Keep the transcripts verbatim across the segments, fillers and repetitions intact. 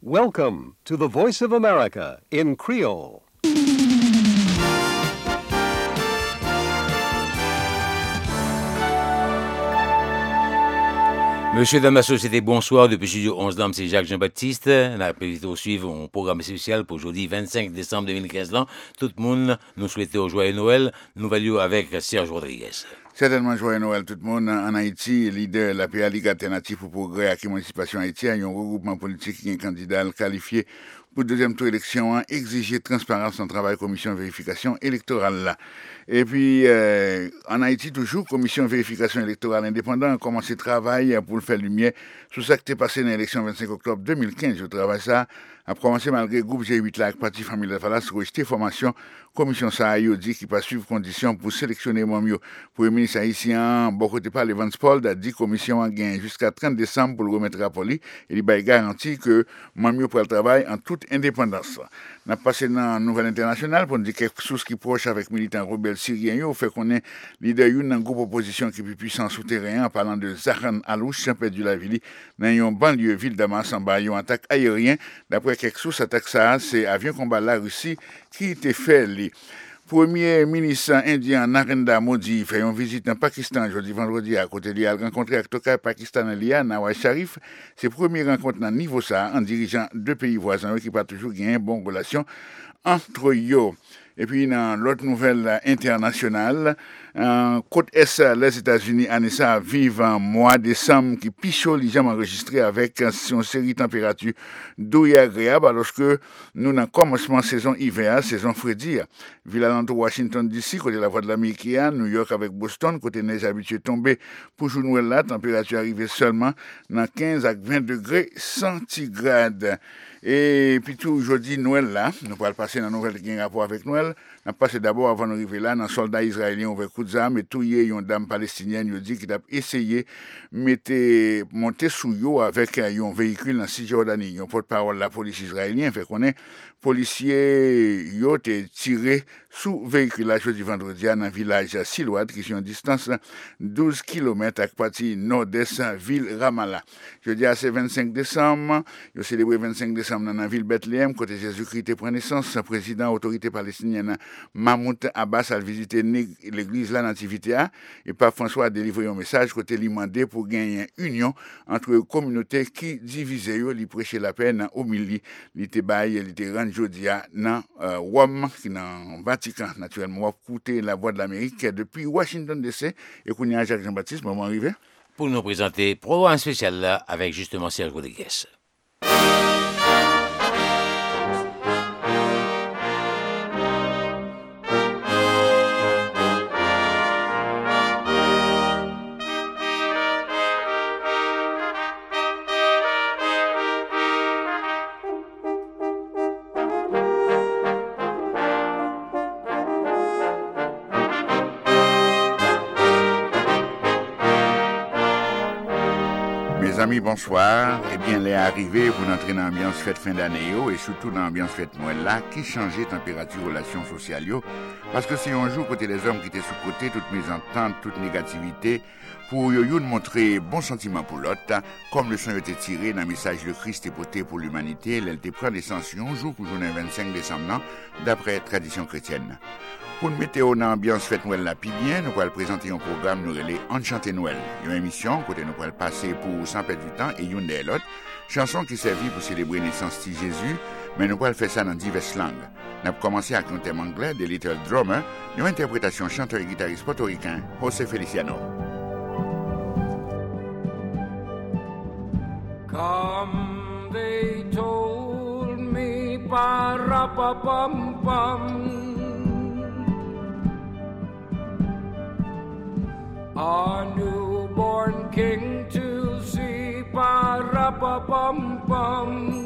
Welcome to the Voice of America in Creole. Monsieur, dame, la société, bonsoir. Depuis Studio onze, dame, c'est Jacques Jean-Baptiste. On a plutôt suivre un programme spécial pour aujourd'hui, vingt-cinq décembre deux mille quinze. Là. Tout le monde nous souhaite un joyeux Noël. Nous valions avec Serge Rodriguez. Certainement, joyeux Noël tout le monde. En Haïti, leader de la P A Ligue Alternative pour Progrès à l'émancipation haïtienne, un regroupement politique qui est un candidat qualifié pour le deuxième tour d'élection, exiger transparence dans le travail commission de vérification électorale. Là. Et puis, euh, en Haïti, toujours, commission de vérification électorale indépendante a commencé le travail pour le faire lumière sur ce qui est passé dans l'élection vingt-cinq octobre deux mille quinze. Je travaille ça a commencé malgré le groupe G huit là, avec Parti Famille de Falas, rejeté formation commission ça a dit qu'il pas suivre conditions pour sélectionner Mamio. Pour le ministre haïtien, bon côté par Evans Paul a dit commission a gagné jusqu'à trente décembre pour le remettre à Poli et il a garanti que Mamio pour le travail en toute indépendance. On a passé dans la nouvelle internationale pour nous dire quelque chose qui est proche avec militants rebelles syriens, au fait qu'on est leader d'un groupe opposition qui est plus puissant souterrain en parlant de Zahran Alouche, perdu la ville dans une banlieue ville Damas en bas, une attaque aérienne. D'après quelque chose, attaque ça, c'est avion combat la Russie qui était fait. Premier ministre indien Narendra Modi fait une visite en Pakistan jeudi vendredi à côté de lui. Il a rencontré avec Tokar Pakistan Lia Nawaz Sharif. C'est la première rencontre dans le niveau ça en dirigeant deux pays voisins qui pas toujours gagné une bonne relation entre eux. Et puis, dans l'autre nouvelle internationale, en côte est les États-Unis, Anessa vivent en mois de décembre qui pichot les gens enregistrés avec une série de températures douces et agréables, alors que nous, dans le commencement de saison hiver, saison frédie. Ville alentour Washington D C, côté la voie de l'Amérique, New York avec Boston, côté neige habituée tombée pour jour là, température arrivée seulement dans quinze à vingt degrés centigrades. Et puis tout aujourd'hui, Noël là, nous allons passer dans la nouvelle qui a un rapport avec Noël. On a passé d'abord avant d'arriver là, dans soldat israélien ouvert coup d'armes et tout y est une dame palestinienne qui dit qu'il a essayé de monter sous yo avec un véhicule dans Cisjordanie. Un porte-parole de la police israélienne fait qu'on est policier yo été tiré sous véhicule là jeudi vendredi dans le village Silouad qui est en distance douze kilomètres à partir nord-est ville Ramallah. Jeudi à ce vingt-cinq décembre, il a célébré vingt-cinq décembre dans la ville Bethléem côté Jésus-Christ prend naissance, président autorité palestinienne Mahmoud Abbas a visité l'église La Nativité et Pape François a délivré un message côté lui demandé pour gagner une union entre communautés qui divisaient, lui prêcher la paix au milieu, il était bail, il était rendu jeudi dans Rome, qui dans Vatican naturellement, pour écouter la voix de l'Amérique depuis Washington D C et qu'on y a Jacques Jean-Baptiste, moment arrivé. Pour nous présenter un programme spécial là avec justement Serge Rodriguez. Mes amis, bonsoir. Eh bien, les arrivés pour entrer dans l'ambiance fête fin d'année et surtout dans l'ambiance fête Noël là, qui changeait température relations sociales yo, parce que c'est un jour côté les hommes qui étaient sous côté toute mésentente, toute négativité, pour yo yo montrer bon sentiment pour l'autre, comme le son était tiré dans le message le Christ est porté pour l'humanité, elle était prend naissance un jour pour journée vingt-cinq décembre d'après tradition chrétienne. Pour nous mettre dans l'ambiance fête Noël là, puis bien, nous allons présenter un programme nous relais Enchanté Noël. Une émission, côté nous allons passer pour sans perdre du temps et une des l'autre, chanson qui servit pour célébrer la naissance de Jésus, mais nous allons faire ça dans diverses langues. Nous allons commencer avec un thème anglais de Little Drummer, une interprétation chanteur et guitariste portoricain, José Feliciano. Come, they told me, pa-ra-pa-pum-pum, our newborn king to see, pa-ra-pa-pum-pum.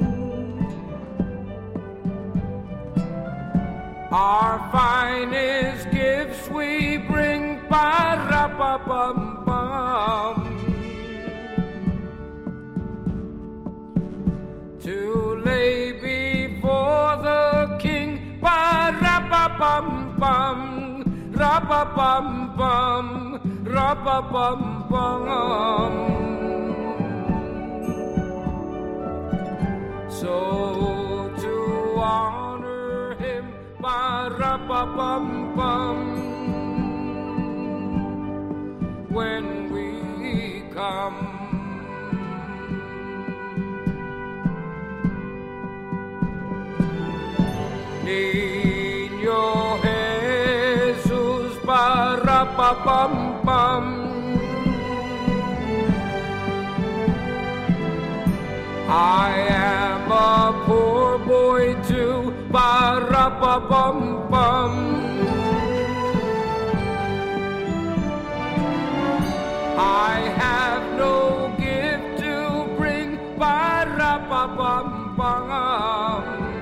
Our finest gifts we bring, pa-ra-pa-pum-pum, to lay before the king, pa-ra-pa-pum-pum, ra-pa-pum-pum, ra-pa-pum-pum. So to honor him, ba-ra-ba-bum-bum, when we come. Niño Jesus, ba-ra-ba-bum-bum, I am a poor boy too, ba-ra-ba-bum-bum. I have no gift to bring, ba-ra-ba-bum-bum,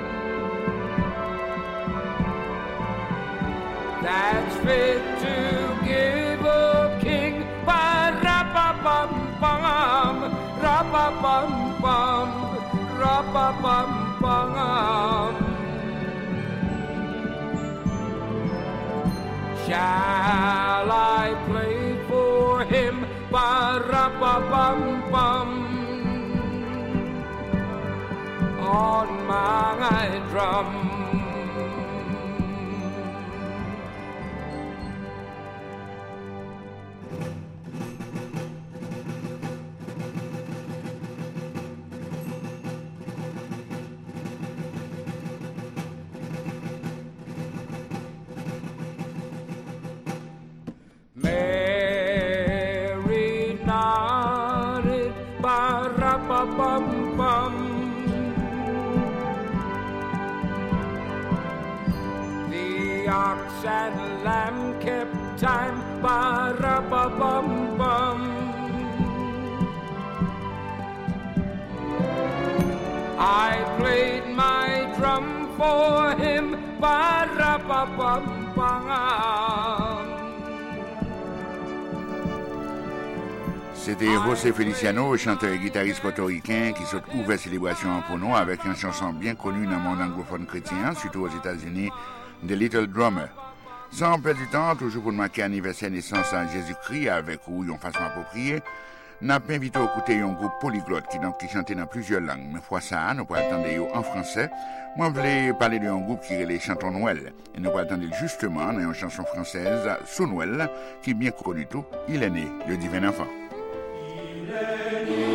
that's fit to give a king, ba-ra-ba-bum-bum, ra-ba-bum-bum, ra-ba-bum-bum. Shall I play for him, ba-ra-ba-bum-bum, on my drum? Mary nodded, ba-ra-ba-bum-bum, the ox and lamb kept time, ba-ra-ba-bum-bum. I played my drum for him, ba-ra-ba-bum-bum. C'était José Feliciano, chanteur et guitariste portoricain qui s'est ouvert célébration pour nous avec une chanson bien connue dans le monde anglophone chrétien, surtout aux États-Unis, The Little Drummer. Sans perdre du temps, toujours pour marquer l'anniversaire de naissance à Jésus-Christ avec où ils ont façon appropriée, n'a pas invité à écouter un groupe polyglotte qui, donc, qui chantait dans plusieurs langues. Mais fois ça, nous pourrons attendre en français. Moi, je voulais parler d'un groupe qui est les chantons Noël. Et nous pourrons attendre justement dans une chanson française, sous Noël, qui est bien connue tout. Il est né, le divin enfant. Il est né.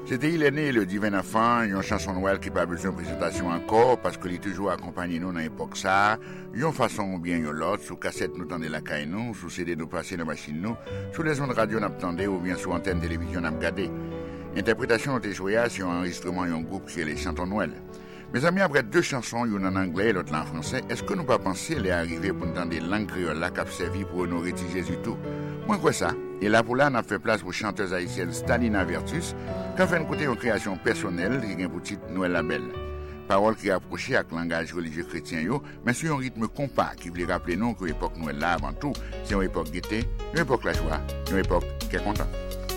C'était Il est né le divin enfant, une chanson Noël qui n'a pas besoin de présentation encore parce qu'il est toujours accompagné nous dans l'époque ça. Une façon ou bien une l'autre, sous cassette nous tendez la caille nous, sous C D nous passer nos machines nous, sous les ondes radio nous attendez ou bien sous antenne télévision nous regardez. Interprétation était jouée sur un enregistrement d'un groupe qui est les Chantons Noël. Mes amis, après deux chansons, une en anglais et l'autre en français, est-ce que nous pas pensé les arriver pour nous entendre langue créole là qui a servi pour honorer Jésus tout? Moi, quoi ça? Et là, pour là, on a fait place pour chanteuse haïtienne Stalina Vertus, qui a fait écouter une création personnelle qui a pour titre Noël la Belle. Parole qui est approchée avec le langage religieux chrétien, yo, mais sur un rythme compas qui voulait rappeler nous que l'époque Noël là, avant tout, c'est une époque gaieté, une époque la joie, une époque qui est contente.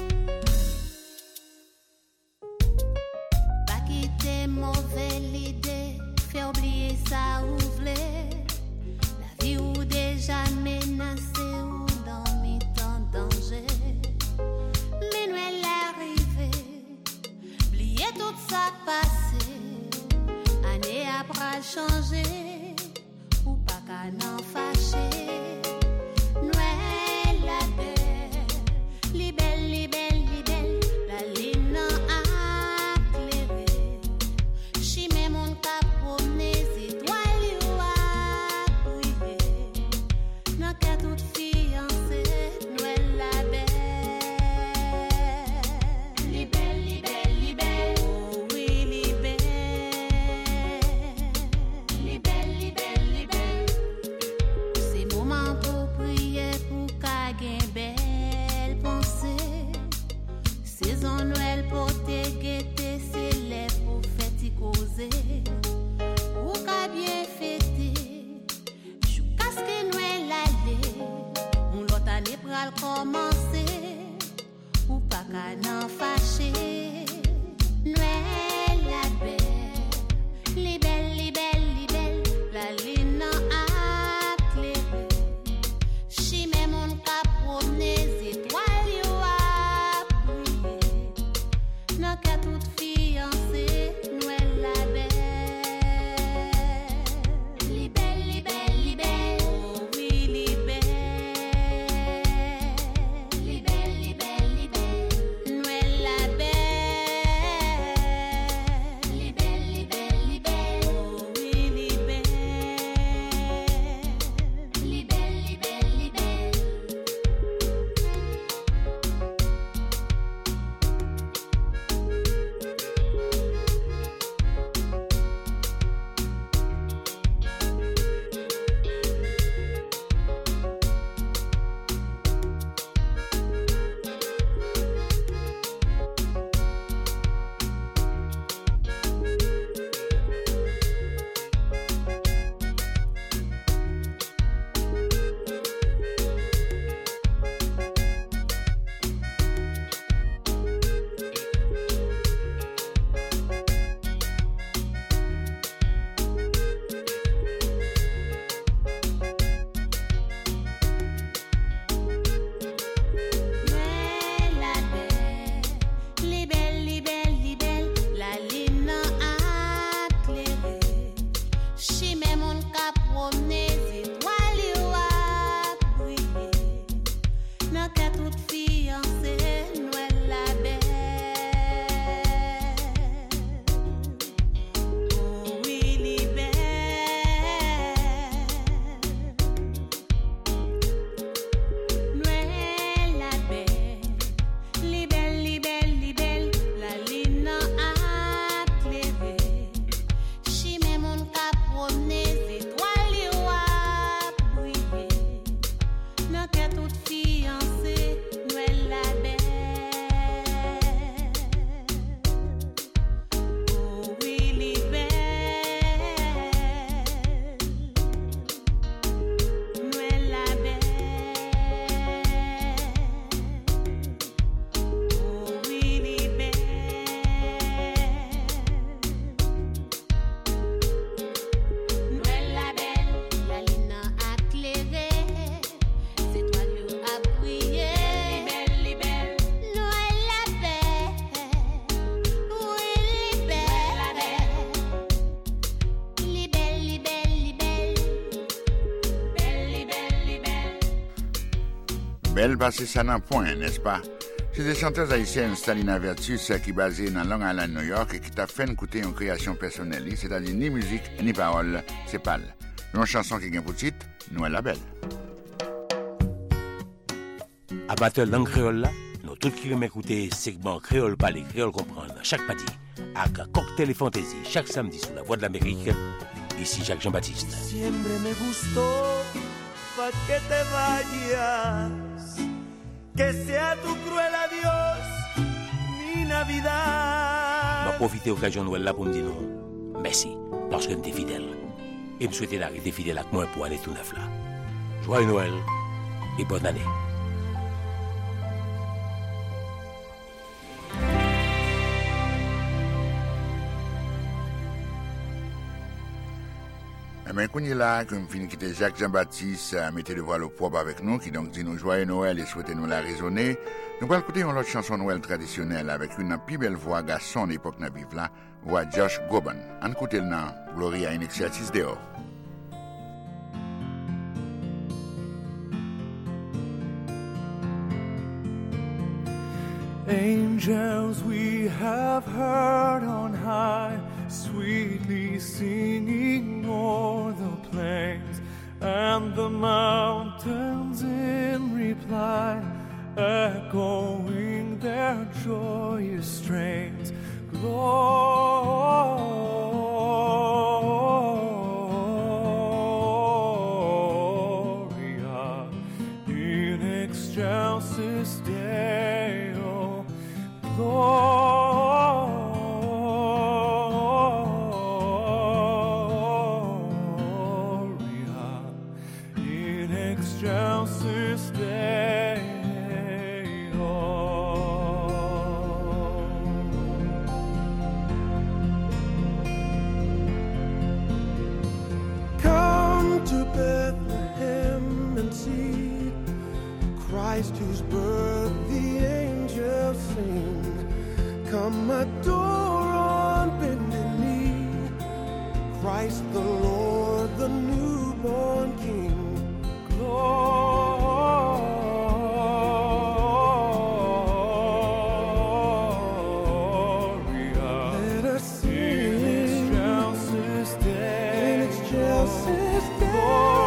Pas quitter mauvais l'idée, faire oublier ça ou v'lait. La vie ou déjà menacée ou dans mi temps danger. Mais Noël arrivé, oublier tout ça passé. Année après changer, ou pas qu'à n'en fâcher. Noël la belle, li belle, li belle, li belle, la lune a éclairé. Chimé mon cap promener, étoiles yo a brillé. N'a qu'à toute fiancée, Noël la belle. Li belle, li belle, li belle, oh oui, li belle. Li belle, li belle, li belle. C'est moment pour prier, pour qu'a gen belle pensée. Saison Noël pour te guetter, c'est les pour fête y causer. Ou qu'a bien fêter, chou casque Noël aller. On l'autre année pral commencer, ou pas qu'à n'en fâcher. Noël la belle, li belle, li belle, li belle, la lune a éclairé. Chimé mon cap promener, étoiles yo a brillé. N'a qu'à toute fiancée, Noël la belle. Li belle, li belle, li belle, oh oui, li belle. Li belle, li belle, li belle, Noël la belle. Li belle, li belle, li belle, oh oui, li belle. Li belle, li belle, li belle. Noël la belle, li belle, li belle, li belle, la lune a éclairé. Chimé mon cap promener, étoiles yo a brillé. N'a qu'à toute fiancée, Noël la belle. Oh oui, li belle. Noël la belle, li belle, li belle, li belle, la lune a éclairé. Chimé mon cap promener, étoiles yo a brillé. N'a qu'à toute fiancée, Noël la belle. Oh oui, li belle. Noël la belle. Oh oui, li belle. Noël la belle, la lune a éclairé. C'est toi qui a brillé. Li belle, li belle. Noël la belle. Oui, li belle. La belle. Li belle, li belle, li belle. Belle, li belle, li belle. Belle parce que ça n'a point, n'est-ce pas? C'est des chanteuses haïtiennes Stalina Vertus qui basée dans Long Island, New York et qui t'a fait écouter une création personnelle, c'est-à-dire ni musique ni parole, c'est pâle. Une chanson qui gagne pour titre Noël la Belle. Amateur langue créole là, nous tous qui aiment écouter segment créole parler, créole comprendre chaque parti, avec cocktail et fantaisie chaque samedi sur la Voix de l'Amérique. Ici Jacques Jean-Baptiste. Siempre me gustó pa que te vayas, que sea tu cruel adiós mi Navidad. Je profite de l'occasion de Noël là pour me dire non, merci, parce que tu es fidèle. Et me souhaiter d'arrêter fidèle avec moi pour aller tout neuf là. Joyeux Noël et bonne année. Mais quand il est là, comme fini quitter Jacques Jean-Baptiste, mettez le voile au propre avec nous, qui donc dit nous joyeux Noël et souhaitez nous la raisonner. Nous allons écouter une autre chanson Noël traditionnelle avec une plus belle voix garçon d'époque na vive là, voix Josh Groban. On écoute le nom, Gloria in excelsis Deo. Angels we have heard on high, sweetly singing o'er the plains, and the mountains in reply, echoing their joyous strains. Gloria in excelsis Deo. Gloria in excelsis Deo. Come to Bethlehem and see Christ whose birth the angels sing. Come adore on bended knee Christ the Lord, the newborn King. Gloria, let us sing in excelsis Deo. In excelsis Deo.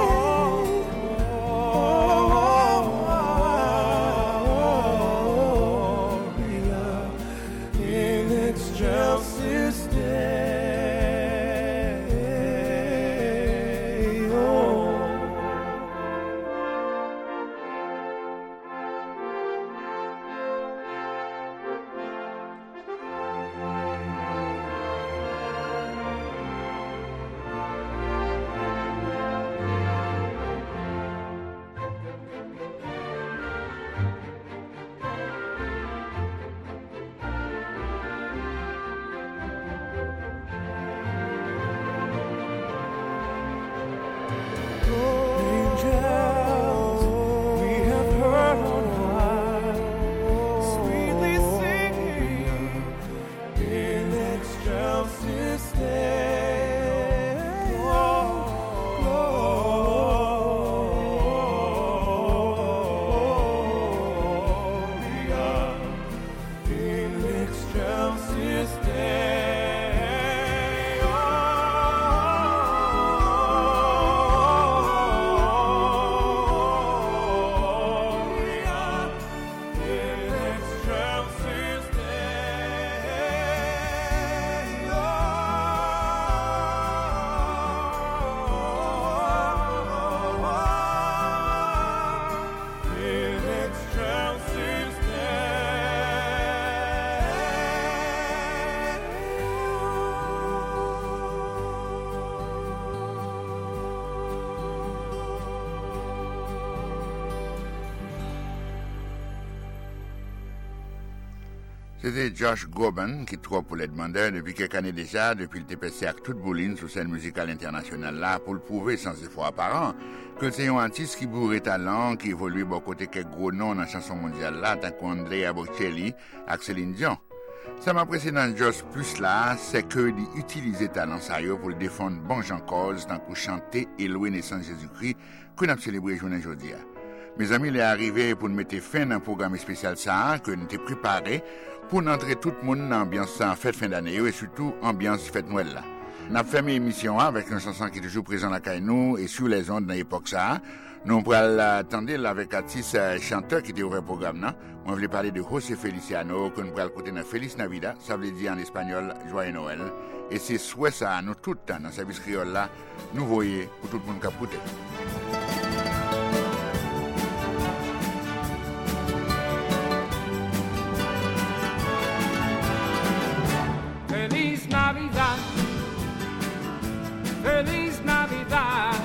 C'était Josh Groban qui trouve pour les demandeurs depuis quelques années déjà, depuis le T P C avec toute bouline sur scène musicale internationale là, pour le prouver sans effort apparent, que c'est un artiste qui bourre talent, qui évolue bon côté quelques gros noms dans la chanson mondiale là, tant qu'Andrea Bocelli, avec Céline Dion. Ça m'apprécie dans Josh plus là, c'est que d'utiliser talent sérieux pour le défendre bon gens cause, tant qu'on chanter et louer naissance Jésus-Christ, qu'on a célébré journée aujourd'hui. Mes amis, il est arrivé pour nous mettre fin à un programme spécial ça, que nous avons préparé pour entrer tout le monde dans l'ambiance en fête fin d'année et surtout ambiance fête Noël là. Nous avons fermé l'émission avec une chanson qui est toujours présente à Kainou et sur les ondes dans l'époque ça. Nous allons attendre avec artiste chanteur qui était au programme là. On voulait parler de José Feliciano que nous allons écouter dans Feliz Navidad, ça veut dire en espagnol Joyeux Noël. Et c'est souhait ça nous tout dans le service créole là, nous voyons pour tout le monde qui a écouté. Feliz Navidad, Feliz Navidad,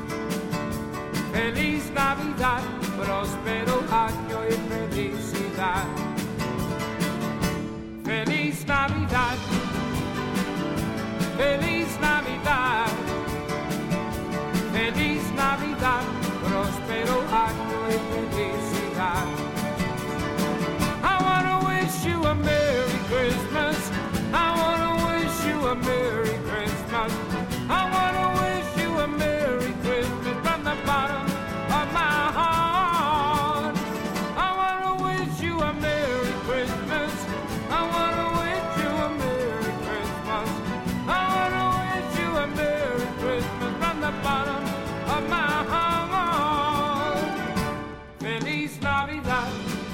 Feliz Navidad, próspero año y felicidad. Feliz Navidad, Feliz Navidad, Feliz Navidad, próspero año y felicidad. I wanna wish you a Merry Christmas. I wanna wish you a Merry Christmas. I wanna wish you a Merry Christmas from the bottom of my heart. I wanna wish you a Merry Christmas. I wanna wish you a Merry Christmas. I wanna wish you a Merry Christmas from the bottom of my heart. Feliz Navidad.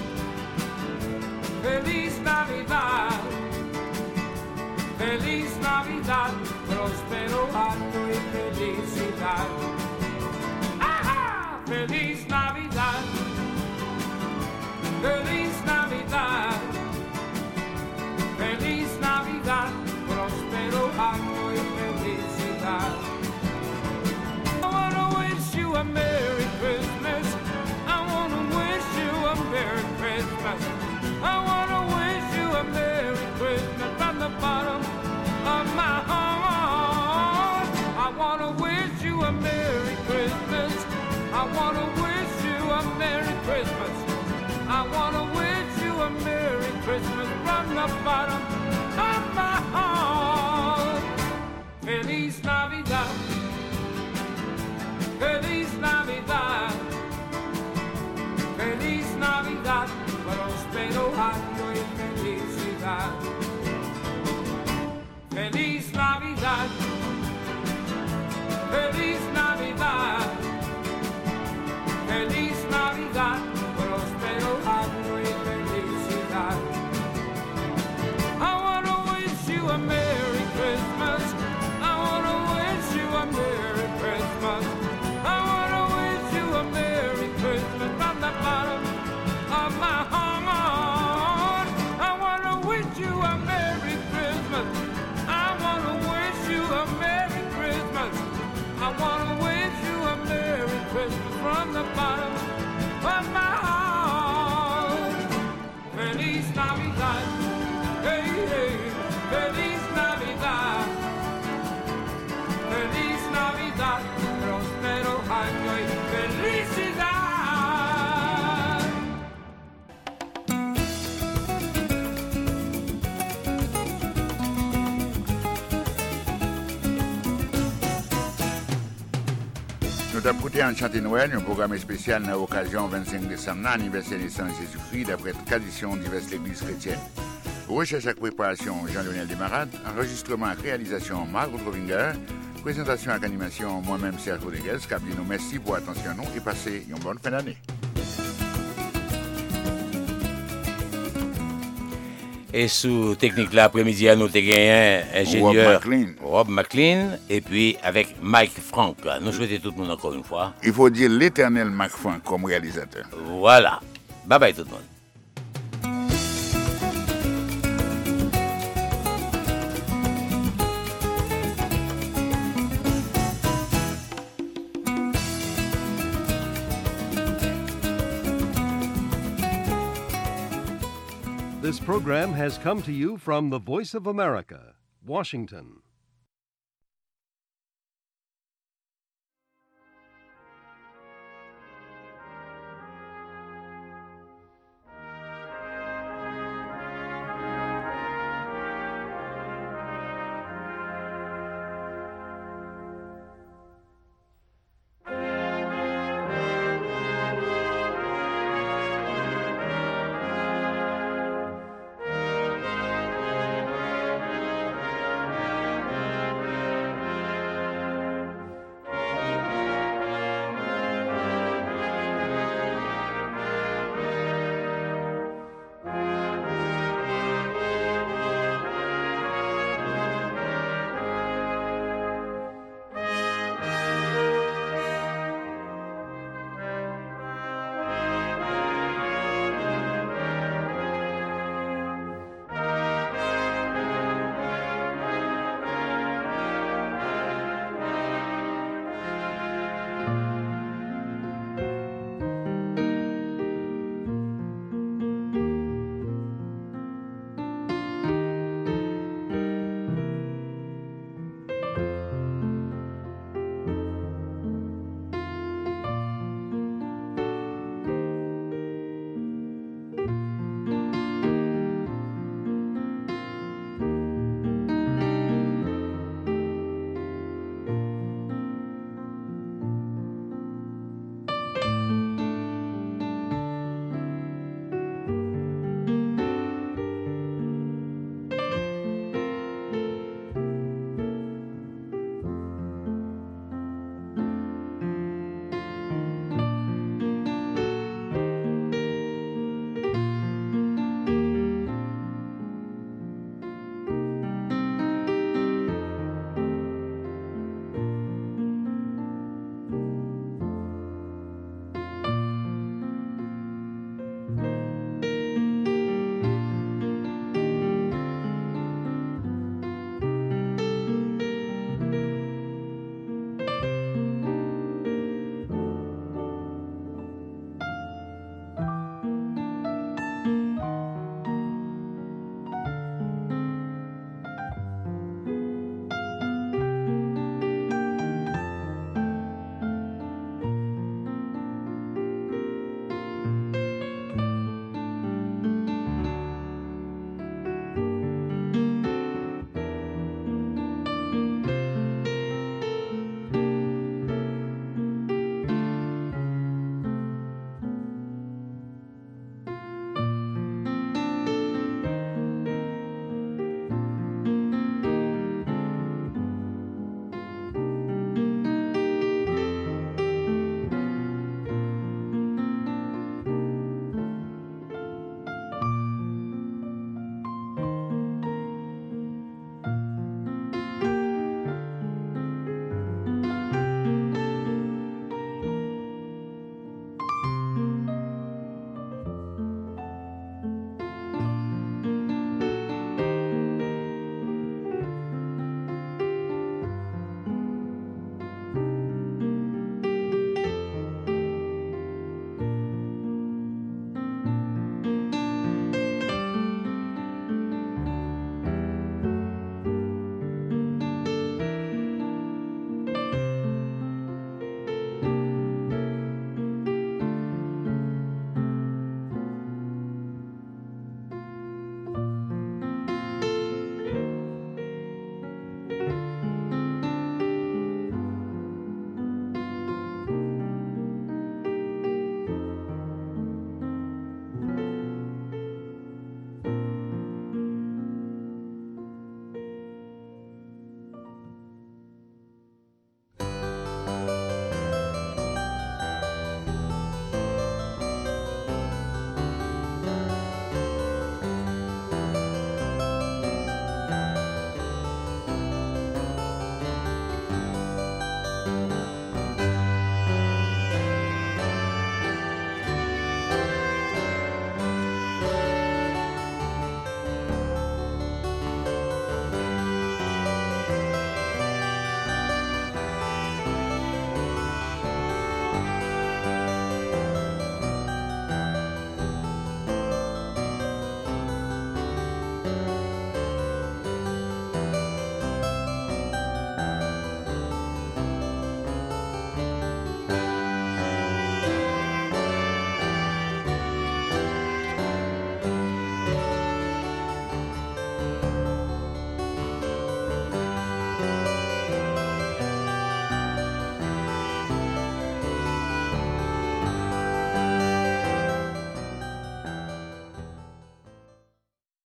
Feliz Navidad. Feliz Navidad, próspero año y felicidad. ¡Ajá! Feliz Navidad, Feliz Navidad, Feliz Navidad, próspero año y felicidad. I wanna wish you a Merry Christmas. I wanna wish you a Merry Christmas. I wanna wish you a Merry Christmas from the bottom of my heart. I wanna wish you a Merry Christmas. I wanna wish you a Merry Christmas. I wanna wish you a Merry Christmas from the bottom of my heart. Feliz Navidad. Feliz Navidad. Feliz Navidad. Próspero año y felicidad. Feliz Navidad, Feliz Navidad, Feliz Navidad, próspero año y felicidad. I wanna wish you a Merry Christmas. I wanna wish you a Merry Christmas. I wanna wish you a Merry Christmas from the bottom of my heart. I wanna wish you a Merry Christmas. I wanna wish you a Merry Christmas. I wanna wish you a Merry Christmas from the bottom of my heart. Feliz Navidad, hey, hey, Feliz Navidad, Feliz Navidad, próspero año y felicidad. Nous avons écouté un chanté Noël, un programme spécial à l'occasion vingt-cinq décembre, anniversaire de naissance de Jésus-Christ, d'après tradition diverses l'église chrétienne. Recherche et préparation Jean-Lionel Desmarades, enregistrement et réalisation Margot Trovinger, présentation et animation moi-même Serge Rodriguez. Cabine, merci pour l'attention et passez une bonne fin d'année. Et sous technique l'après-midi, nous avons gagné un ingénieur Rob McLean. Rob McLean, et puis avec Mike Frank. Nous souhaitons tout le monde encore une fois. Il faut dire l'éternel Mac Frank comme réalisateur. Voilà. Bye bye tout le monde. This program has come to you from the Voice of America, Washington.